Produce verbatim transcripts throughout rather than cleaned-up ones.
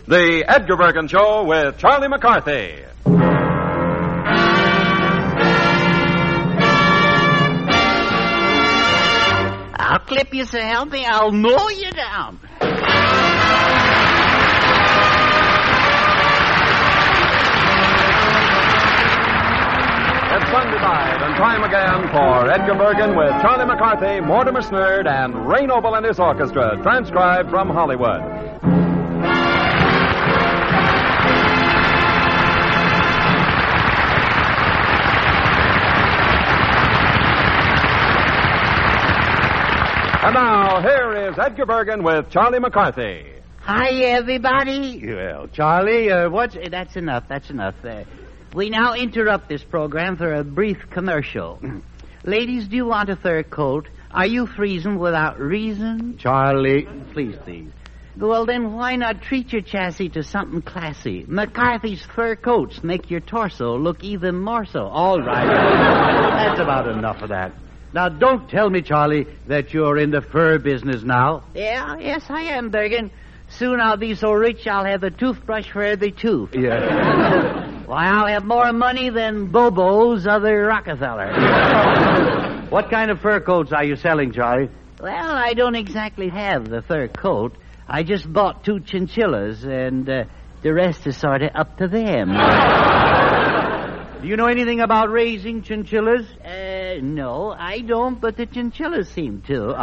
The Edgar Bergen Show with Charlie McCarthy. I'll clip you so healthy, I'll mow you down. It's Sunday night and time again for Edgar Bergen with Charlie McCarthy, Mortimer Snerd, and Ray Noble and his orchestra, transcribed from Hollywood. And now, here is Edgar Bergen with Charlie McCarthy. Hi, everybody. Well, Charlie, uh, what's... That's enough, that's enough. Uh, we now interrupt this program for a brief commercial. Ladies, do you want a fur coat? Are you freezing without reason? Charlie, please, please. Well, then why not treat your chassis to something classy? McCarthy's fur coats make your torso look even more so. All right. That's about enough of that. Now, don't tell me, Charlie, that you're in the fur business now. Yeah, yes, I am, Bergen. Soon I'll be so rich I'll have a toothbrush for every tooth. Yeah. Why, I'll have more money than Bobo's other Rockefeller. What kind of fur coats are you selling, Charlie? Well, I don't exactly have the fur coat. I just bought two chinchillas, and uh, the rest is sort of up to them. Do you know anything about raising chinchillas? Uh, no, I don't, but the chinchillas seem to.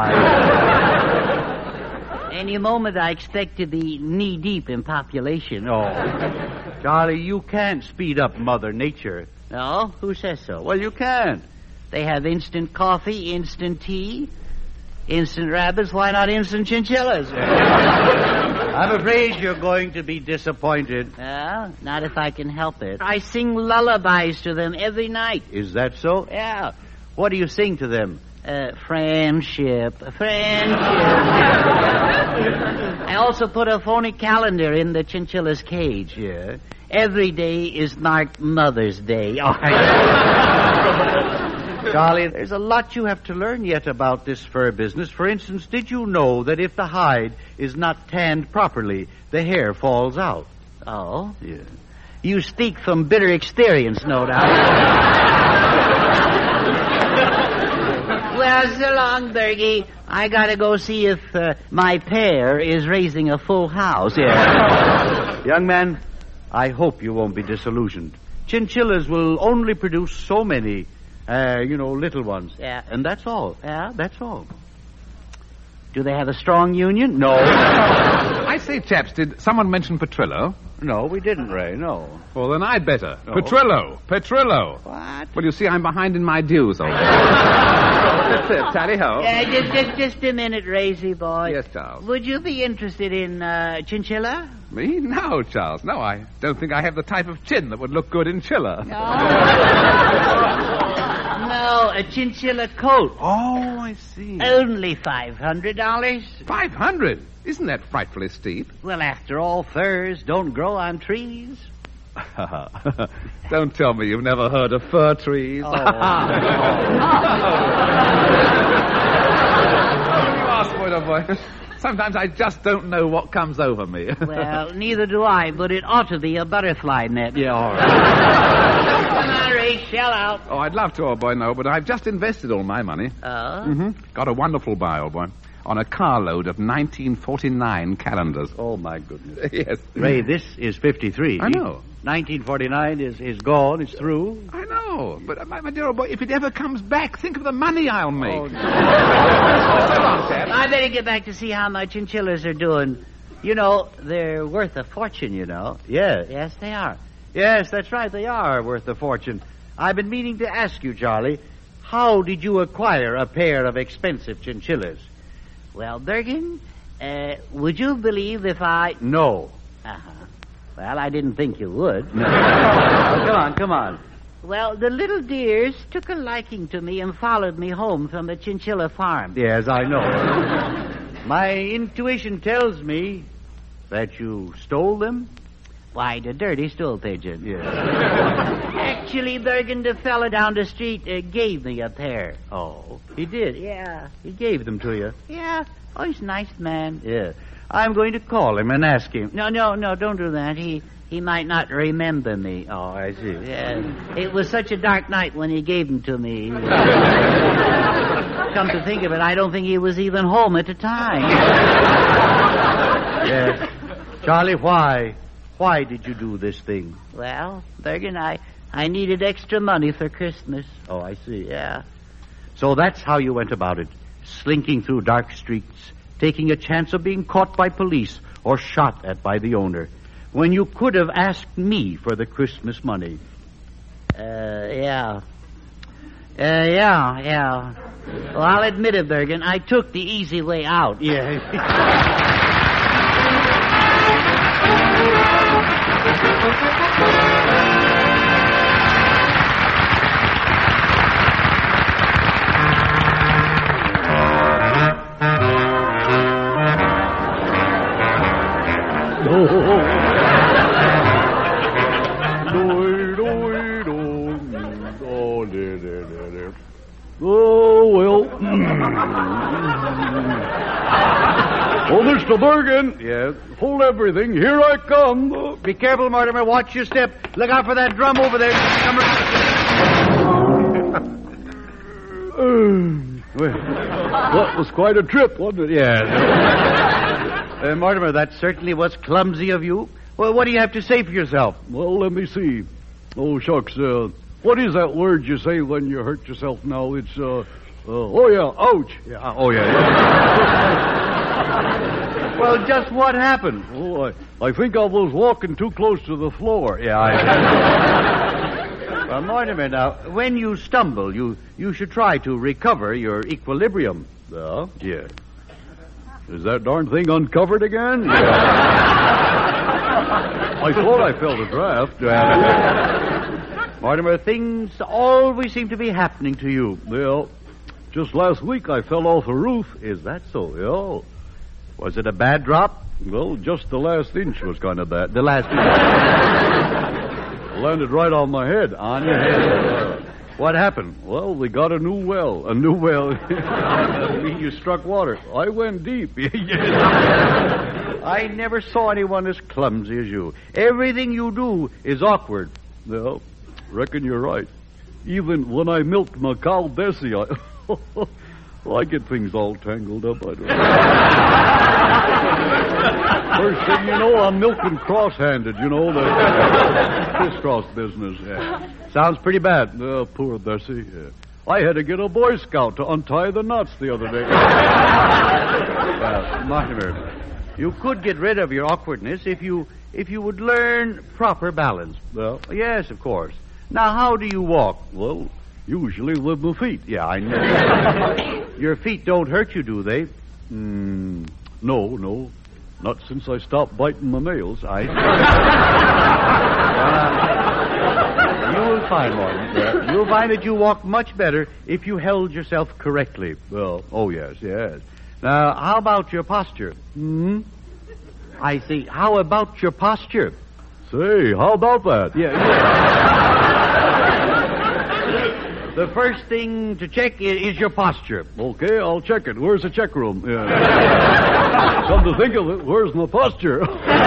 I... Any moment I expect to be knee-deep in population. Oh. Charlie, you can't speed up Mother Nature. No? Who says so? Well, you can't. They have instant coffee, instant tea, instant rabbits. Why not instant chinchillas? I'm afraid you're going to be disappointed. Well, not if I can help it. I sing lullabies to them every night. Is that so? Yeah. What do you sing to them? Uh, friendship, friendship. I also put a phony calendar in the chinchilla's cage here. Every day is marked Mother's Day. All right. Charlie, there's a lot you have to learn yet about this fur business. For instance, did you know that if the hide is not tanned properly, the hair falls out? Oh? Yeah. You speak from bitter experience, no doubt. Well, so long, Bergie. I gotta go see if uh, my pair is raising a full house. Yeah. Young man, I hope you won't be disillusioned. Chinchillas will only produce so many, uh, you know, little ones. Yeah. And that's all. Yeah, that's all. Do they have a strong union? No. I say, chaps, did someone mention Petrillo? No, we didn't, Ray, no. Well, then I'd better. No. Petrillo. Petrillo. What? Well, you see, I'm behind in my dues. Old That's it. Tally-ho. Uh, just, just, just a minute, Racy boy. Yes, Charles. Would you be interested in uh, chinchilla? Me? No, Charles. No, I don't think I have the type of chin that would look good in chilla. No. No, a chinchilla coat. Oh, I see. Only five hundred dollars. Five hundred? Isn't that frightfully steep? Well, after all, furs don't grow on trees. Don't tell me you've never heard of fir trees. Oh. You ask, boy, oh boy. Sometimes I just don't know what comes over me. Well, neither do I, but it ought to be a butterfly net. Yeah, all right. Come on, Ray, shell out. Oh, I'd love to, old boy, no, but I've just invested all my money. Oh? Mm-hmm. Got a wonderful buy, old boy. On a carload of nineteen forty-nine calendars. Oh, my goodness. Yes. Ray, this is fifty-three. I know. nineteen forty-nine is, is gone. It's through. I know. But, uh, my, my dear old boy, if it ever comes back, think of the money I'll make. Oh, no. So long, Ted. I better get back to see how my chinchillas are doing. You know, they're worth a fortune, you know. Yes. Yes, they are. Yes, that's right. They are worth a fortune. I've been meaning to ask you, Charlie, how did you acquire a pair of expensive chinchillas? Well, Bergen, uh, would you believe if I... No. Uh-huh. Well, I didn't think you would. No. Oh, come on, come on. Well, the little dears took a liking to me and followed me home from the chinchilla farm. Yes, I know. My intuition tells me that you stole them. Why, the dirty stool pigeon. Yes. Actually, Bergen, the fella down the street uh, gave me a pair. Oh, he did? Yeah. He gave them to you? Yeah. Oh, he's a nice man. Yeah. I'm going to call him and ask him. No, no, no, don't do that. He he might not remember me. Oh, I see. Yeah. It was such a dark night when he gave him to me. Come to think of it, I don't think he was even home at the time. Yes. Charlie, why? Why did you do this thing? Well, Bergen, I, I needed extra money for Christmas. Oh, I see. Yeah. So that's how you went about it. Slinking through dark streets, taking a chance of being caught by police or shot at by the owner, when you could have asked me for the Christmas money. Uh, yeah. Uh, yeah, yeah. Well, I'll admit it, Bergen. I took the easy way out. Yeah. Oh, well. Oh, Mister Bergen. Yes. Hold everything. Here I come. Be careful, Mortimer. Watch your step. Look out for that drum over there. Come Well, that was quite a trip, wasn't it? Yes. uh, Mortimer, that certainly was clumsy of you. Well, what do you have to say for yourself? Well, let me see. Oh, shucks. Uh, what is that word you say when you hurt yourself now? It's, uh, uh oh, yeah, ouch. Yeah. Oh, yeah. yeah. Well, just what happened? Oh, I, I think I was walking too close to the floor. Yeah, I... Well, Mortimer, now, when you stumble, you, you should try to recover your equilibrium. Yeah? Yeah. Is that darn thing uncovered again? Yeah. I thought I felt a draft. Mortimer, things always seem to be happening to you. Well, just last week I fell off a roof. Is that so? Yeah. Was it a bad drop? Well, just the last inch was kind of bad. The last inch. Landed right on my head. On your head. What happened? Well, we got a new well. A new well. You mean you struck water? I went deep. I never saw anyone as clumsy as you. Everything you do is awkward. Well, reckon you're right. Even when I milked my cow Bessie, I... I get things all tangled up. I don't know. First thing you know, I'm milking cross-handed, you know, the crisscross business. Yeah. Sounds pretty bad. Uh, poor Bessie. Yeah. I had to get a Boy Scout to untie the knots the other day. Well, Mortimer, you could get rid of your awkwardness if you if you would learn proper balance. Well, yes, of course. Now, how do you walk? Well, usually with my feet. Yeah, I know. Your feet don't hurt you, do they? Mm, no, no. Not since I stopped biting my nails. I... uh, you will find, Morton. Uh, you'll find that you walk much better if you held yourself correctly. Well, oh, yes, yes. Now, how about your posture? Hmm? I see. How about your posture? Say, how about that? Yeah. yeah. The first thing to check is, is your posture. Okay, I'll check it. Where's the check room? Yeah. Come to think of it, where's my posture?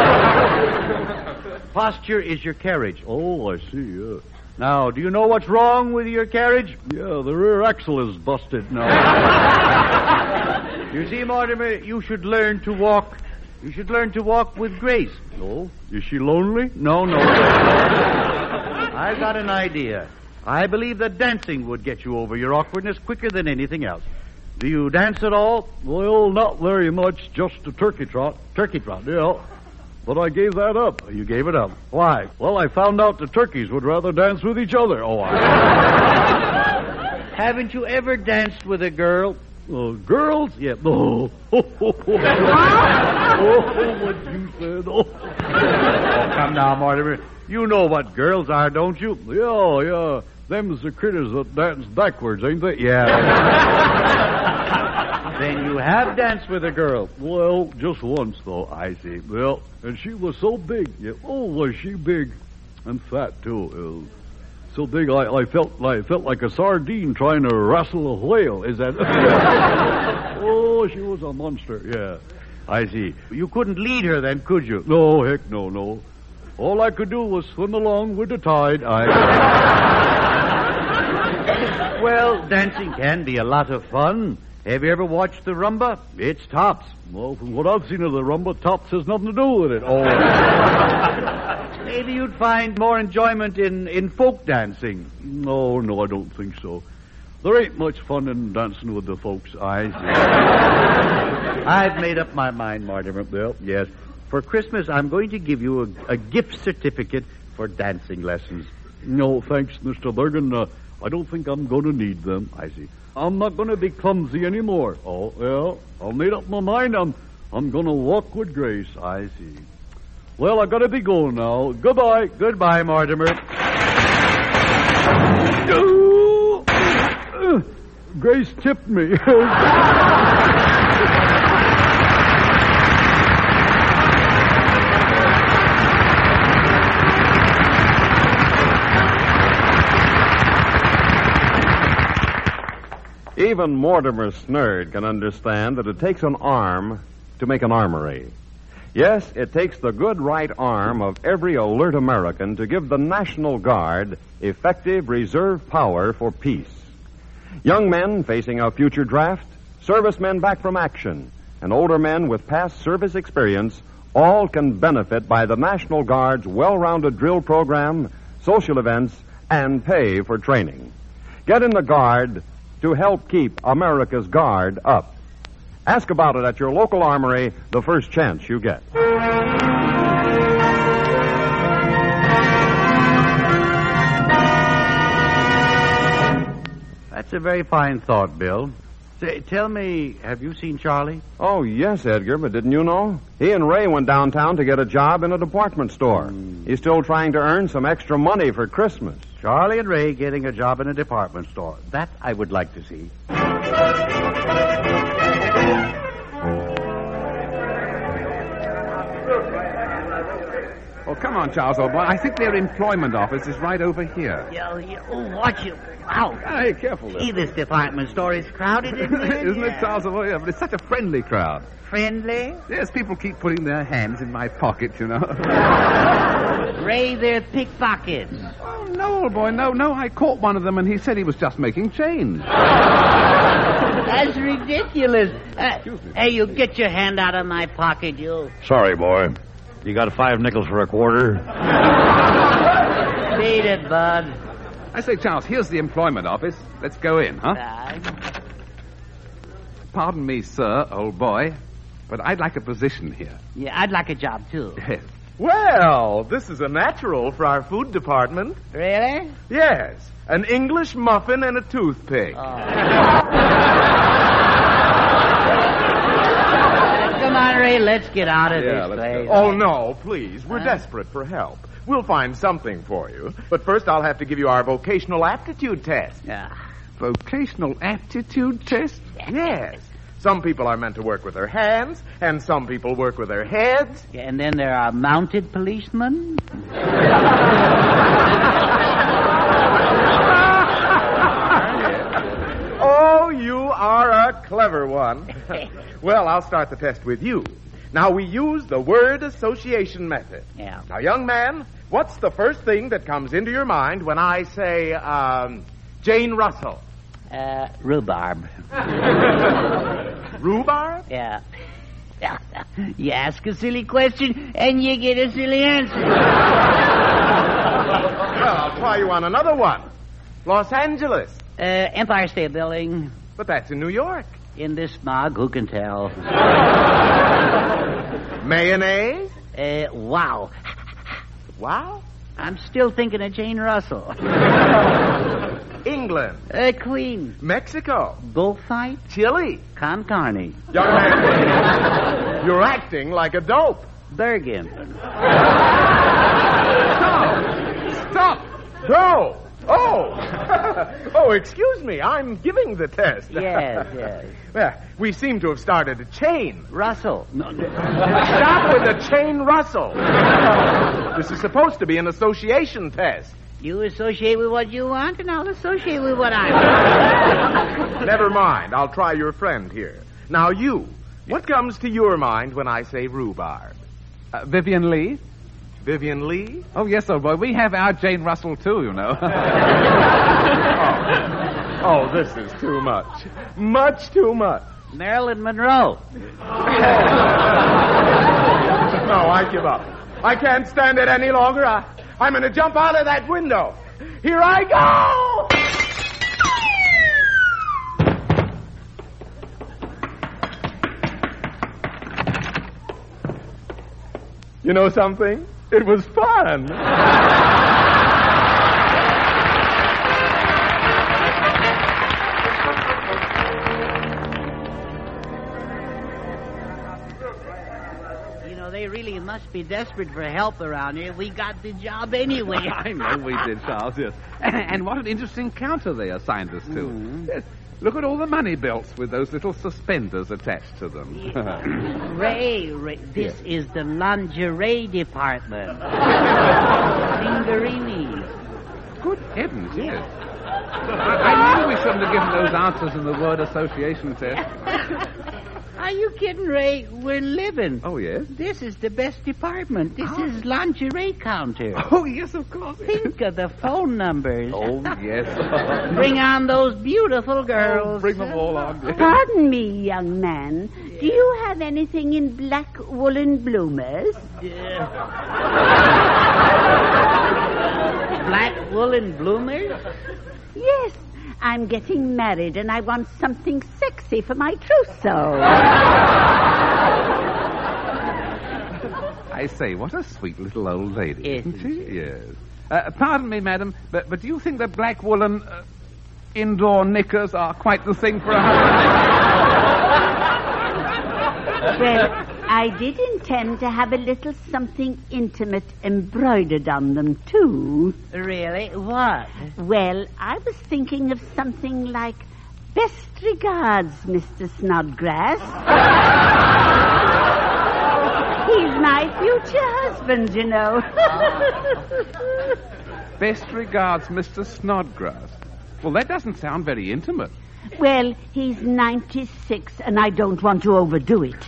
Posture is your carriage. Oh, I see, yeah. Now, do you know what's wrong with your carriage? Yeah, the rear axle is busted now. You see, Mortimer, you should learn to walk. You should learn to walk with grace. Oh? Is she lonely? No, no. I've got an idea. I believe that dancing would get you over your awkwardness quicker than anything else. Do you dance at all? Well, not very much, just a turkey trot. Turkey trot? Yeah. But I gave that up. You gave it up. Why? Well, I found out the turkeys would rather dance with each other. Oh, I... Haven't you ever danced with a girl? Uh, girls? Yeah. Oh. Oh, what you said. Oh. Oh, come now, Mortimer. You know what girls are, don't you? Yeah, yeah. Them's the critters that dance backwards, ain't they? Yeah. Then you have danced with a girl. Well, just once, though. I see. Well, and she was so big. Yeah. Oh, was she big. And fat, too. Uh, so big I, I felt like felt like a sardine trying to wrestle a whale. Is that... Oh, she was a monster, yeah. I see. You couldn't lead her then, could you? No, heck no, no. All I could do was swim along with the tide. I... Well, dancing can be a lot of fun. Have you ever watched the rumba? It's tops. Well, from what I've seen of the rumba, tops has nothing to do with it. Oh. Maybe you'd find more enjoyment in, in folk dancing. No, no, I don't think so. There ain't much fun in dancing with the folks. I see. I've made up my mind, Mortimer. Well, yes. For Christmas, I'm going to give you a, a gift certificate for dancing lessons. No, thanks, Mister Bergen. Uh, I don't think I'm going to need them. I see. I'm not going to be clumsy anymore. Oh, well, I've made up my mind. I'm, I'm going to walk with grace. I see. Well, I got to be going now. Goodbye. Goodbye, Mortimer. Grace tipped me. Even Mortimer Snerd can understand that it takes an arm to make an armory. Yes, it takes the good right arm of every alert American to give the National Guard effective reserve power for peace. Young men facing a future draft, servicemen back from action, and older men with past service experience all can benefit by the National Guard's well-rounded drill program, social events, and pay for training. Get in the Guard to help keep America's guard up. Ask about it at your local armory the first chance you get. That's a very fine thought, Bill. Say, tell me, have you seen Charlie? Oh, yes, Edgar, but didn't you know? He and Ray went downtown to get a job in a department store. Mm. He's still trying to earn some extra money for Christmas. Charlie and Ray getting a job in a department store. That I would like to see. Oh, come on, Charles, old boy. I think their employment office is right over here. Yeah, yeah. Oh, watch it. Wow. Hey, careful there. See, this department store is crowded, isn't it? Isn't it, Charles, old boy? Yeah, but it's such a friendly crowd. Friendly? Yes, people keep putting their hands in my pocket, you know. Ray, they're pickpockets. Oh, no, old boy, no, no. I caught one of them, and he said he was just making change. That's ridiculous. Uh, Excuse me. Hey, you get your hand out of my pocket, you. Sorry, boy. You got five nickels for a quarter? Beat it, bud. I say, Charles, here's the employment office. Let's go in, huh? Uh, Pardon me, sir, old boy, but I'd like a position here. yeah, I'd like a job, too. Yes. Well, this is a natural for our food department. Really? Yes, an English muffin and a toothpick. Oh. Come on, Ray, let's get out of Yeah, this let's place. go. Oh, no, please. We're Huh? desperate for help. We'll find something for you. But first, I'll have to give you our vocational aptitude test. Yeah. Vocational aptitude test? Yes. Some people are meant to work with their hands, and some people work with their heads. Yeah, and then there are mounted policemen. Oh, you are a clever one. Well, I'll start the test with you. Now, we use the word association method. Yeah. Now, young man, what's the first thing that comes into your mind when I say, um, Jane Russell? Uh, rhubarb. Rhubarb? Yeah. You ask a silly question, and you get a silly answer. Well, I'll try you on another one. Los Angeles. Uh, Empire State Building. But that's in New York. In this smog, who can tell? Mayonnaise? Uh, wow. Wow. I'm still thinking of Jane Russell. England. Uh, Queen. Mexico. Bullfight. Chile. Con Carne. Young man, you're acting like a dope. Bergen. Stop! Stop! No! Oh! Oh, excuse me. I'm giving the test. Yes, yes. Well, we seem to have started a chain. Russell. Stop with the chain Russell. This is supposed to be an association test. You associate with what you want, and I'll associate with what I want. Never mind. I'll try your friend here. Now, you. What comes to your mind when I say rhubarb? Uh, Vivian Lee? Vivian Lee? Oh, yes, old boy. We have our Jane Russell, too, you know. oh. oh, this is too much. Much too much. Marilyn Monroe. No, I give up. I can't stand it any longer. I, I'm going to jump out of that window. Here I go! You know something? It was fun. You know, they really must be desperate for help around here. We got the job anyway. I know we did, Charles, yes. And what an interesting counter they assigned us to. Mm-hmm. Yes. Look at all the money belts with those little suspenders attached to them. Ray, Ray, this yes. is the lingerie department. Fingerini. Good heavens, yes. I, I knew we shouldn't have given those answers in the word association test. Are you kidding, Ray? We're living. Oh, yes? This is the best department. This oh. is lingerie counter. Oh, yes, of course. Think of the phone numbers. Oh, yes. Bring on those beautiful girls. Oh, bring them all on. Yes. Pardon me, young man. Do you have anything in black woolen bloomers? Yeah. Black woolen bloomers? Yes. I'm getting married and I want something sexy for my trousseau. I say, what a sweet little old lady, Isn't isn't she? Yes. Uh, pardon me, madam, but, but do you think that black woolen uh, indoor knickers are quite the thing for a husband? Well, I did intend to have a little something intimate embroidered on them, too. Really? What? Well, I was thinking of something like, best regards, Mister Snodgrass. He's my future husband, you know. Best regards, Mister Snodgrass. Well, that doesn't sound very intimate. Well, he's ninety-six, and I don't want to overdo it.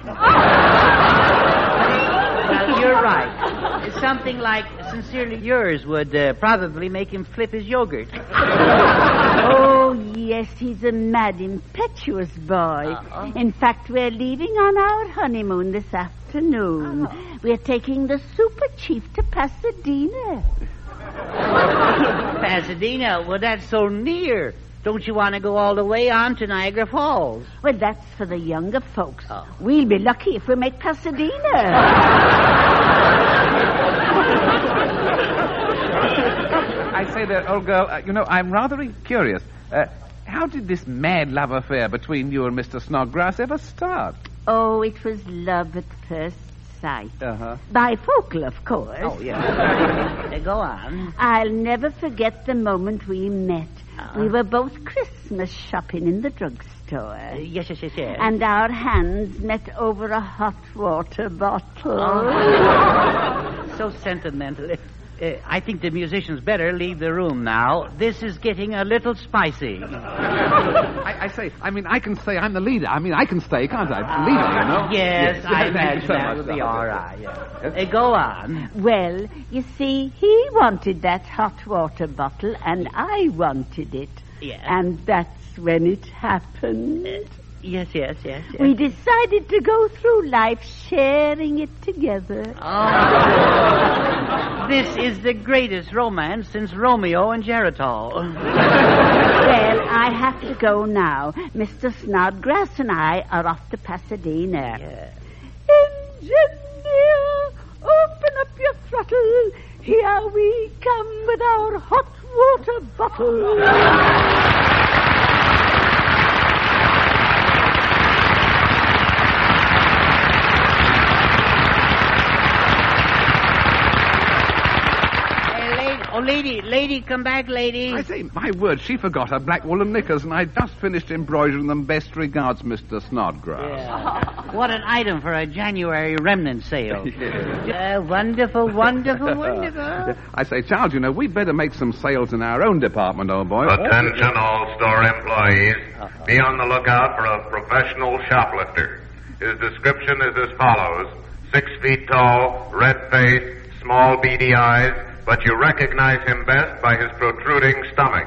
Well, you're right. Something like Sincerely Yours would uh, probably make him flip his yogurt. Oh, yes, he's a mad, impetuous boy. Uh-oh. In fact, we're leaving on our honeymoon this afternoon. Oh. We're taking the Super Chief to Pasadena. Pasadena? Well, that's so near. Don't you want to go all the way on to Niagara Falls? Well, that's for the younger folks. Oh. We'll be lucky if we make Pasadena. I say there, old girl, uh, you know, I'm rather curious. Uh, how did this mad love affair between you and Mister Snodgrass ever start? Oh, it was love at first sight. Uh-huh. Bifocal, of course. Oh, yeah. Go on. I'll never forget the moment we met. Uh-huh. We were both Christmas shopping in the drugstore. Uh, yes, yes, yes, yes. And our hands met over a hot water bottle. Oh. So sentimental. Uh, I think the musicians better leave the room now. This is getting a little spicy. I, I say, I mean, I can say I'm the leader. I mean, I can stay, can't I? The leader, you know? Yes, yes. I Thank imagine you so that much, would be darling. all right. Yes. Uh, go on. Well, you see, he wanted that hot water bottle, and I wanted it. Yeah. And that's when it happened. Uh, yes, yes, yes, yes. We decided to go through life sharing it together. Oh. This is the greatest romance since Romeo and Geritol. Well, I have to go now. Mister Snodgrass and I are off to Pasadena. Yeah. Engineer, open up your throttle. Here we come with our hot water bottle. Oh, lady, lady, come back, lady. I say, my word, she forgot her black woolen knickers, and I just finished embroidering them. Best regards, Mister Snodgrass. Yeah. What an item for a January remnant sale. Yeah. Uh, wonderful, wonderful, wonderful. I say, Charles, you know, we'd better make some sales in our own department, old boy. Attention, all store employees. Uh-huh. Be on the lookout for a professional shoplifter. His description is as follows. Six feet tall, red face, small beady eyes, but you recognize him best by his protruding stomach.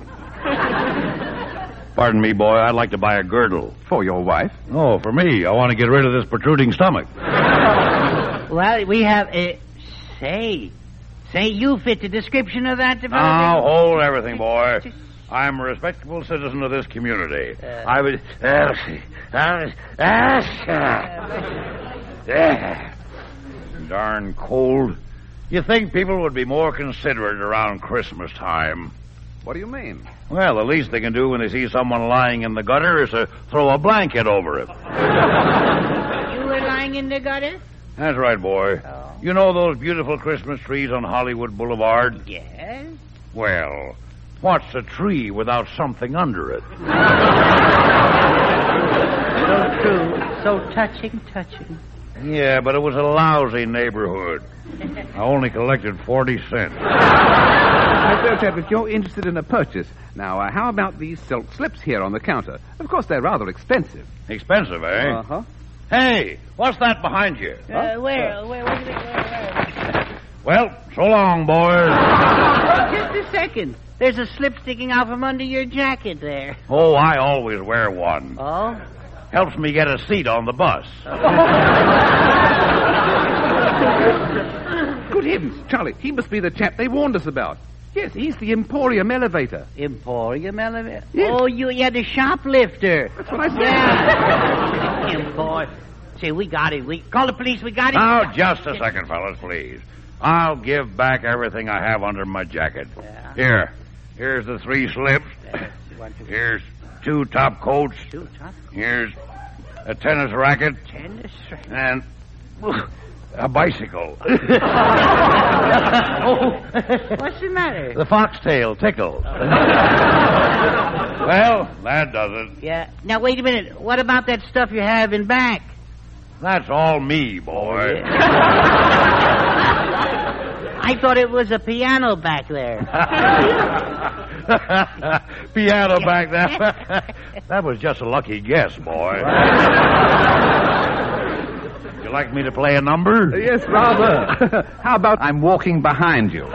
Pardon me, boy. I'd like to buy a girdle. For your wife? Oh, for me. I want to get rid of this protruding stomach. Well, we have... Uh, say... Say you fit the description of that development. Now, hold everything, boy. I'm a respectable citizen of this community. Uh, I was... Uh, uh, uh, darn cold. You think people would be more considerate around Christmas time? What do you mean? Well, the least they can do when they see someone lying in the gutter is to throw a blanket over it. You were lying in the gutter? That's right, boy. Oh. You know those beautiful Christmas trees on Hollywood Boulevard? Yes. Well, what's a tree without something under it? So true. So touching, touching. Yeah, but it was a lousy neighborhood. I only collected forty cents. Mister Chapman, if you're interested in a purchase, now, uh, how about these silk slips here on the counter? Of course, they're rather expensive. Expensive, eh? Uh-huh. Hey, what's that behind you? Uh, huh? Where? Uh, where? Where, where, where? Well, so long, boys. Just a second. There's a slip sticking out from under your jacket there. Oh, I always wear one. Oh? Helps me get a seat on the bus. Good heavens, Charlie, he must be the chap they warned us about. Yes, he's the Emporium elevator. Emporium elevator? Yes. Oh, you, yeah, the shoplifter. That's what I said. Yeah. Emporium. Say, we got it. We call the police. We got it. Now, just a second, fellas, please. I'll give back everything I have under my jacket. Yeah. Here. Here's the three slips. Here's two top coats. Two top coats. Here's a tennis racket. Tennis racket. And a bicycle. Oh, what's the matter? The foxtail tickle. Well, that does it. Yeah. Now, wait a minute. What about that stuff you have in back? That's all me, boy. I thought it was a piano back there. Piano back there? That was just a lucky guess, boy. Would you like me to play a number? Uh, yes, rather. How about I'm walking behind you?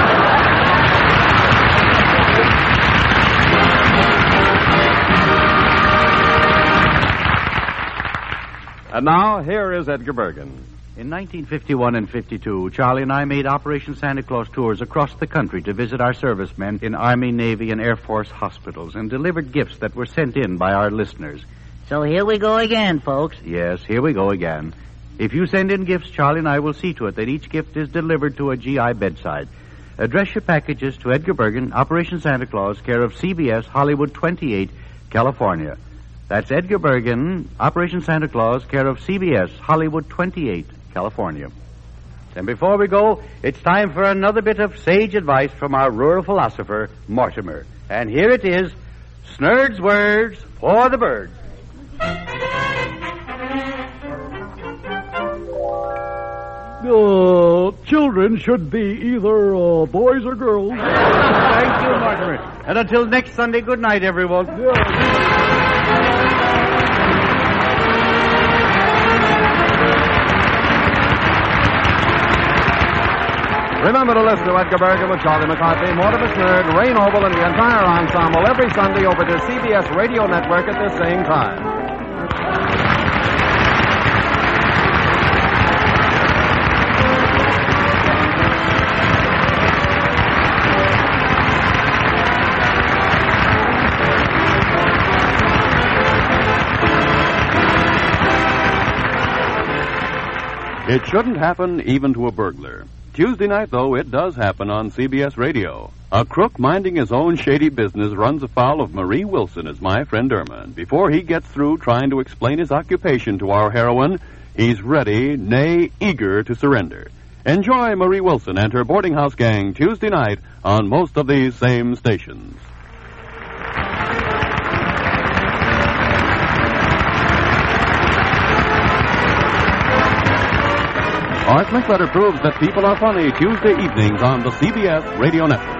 And now, here is Edgar Bergen. In nineteen fifty-one and fifty-two, Charlie and I made Operation Santa Claus tours across the country to visit our servicemen in Army, Navy, and Air Force hospitals and delivered gifts that were sent in by our listeners. So here we go again, folks. Yes, here we go again. If you send in gifts, Charlie and I will see to it that each gift is delivered to a G I bedside. Address your packages to Edgar Bergen, Operation Santa Claus, care of C B S, Hollywood twenty-eight, California. That's Edgar Bergen, Operation Santa Claus, care of C B S, Hollywood twenty-eight, California. And before we go, it's time for another bit of sage advice from our rural philosopher, Mortimer. And here it is, Snerd's words for the birds. Uh, children should be either uh, boys or girls. Thank you, Mortimer. And until next Sunday, good night, everyone. Yeah. Remember to listen to Edgar Bergen with Charlie McCarthy, Mortimer Snerd, Ray Noble, and the entire ensemble every Sunday over the C B S radio network at the same time. It shouldn't happen even to a burglar. Tuesday night, though, it does happen on C B S Radio. A crook minding his own shady business runs afoul of Marie Wilson as my friend Irma. And before he gets through trying to explain his occupation to our heroine, he's ready, nay, eager to surrender. Enjoy Marie Wilson and her boarding house gang Tuesday night on most of these same stations. Art Linkletter proves that people are funny Tuesday evenings on the C B S Radio Network.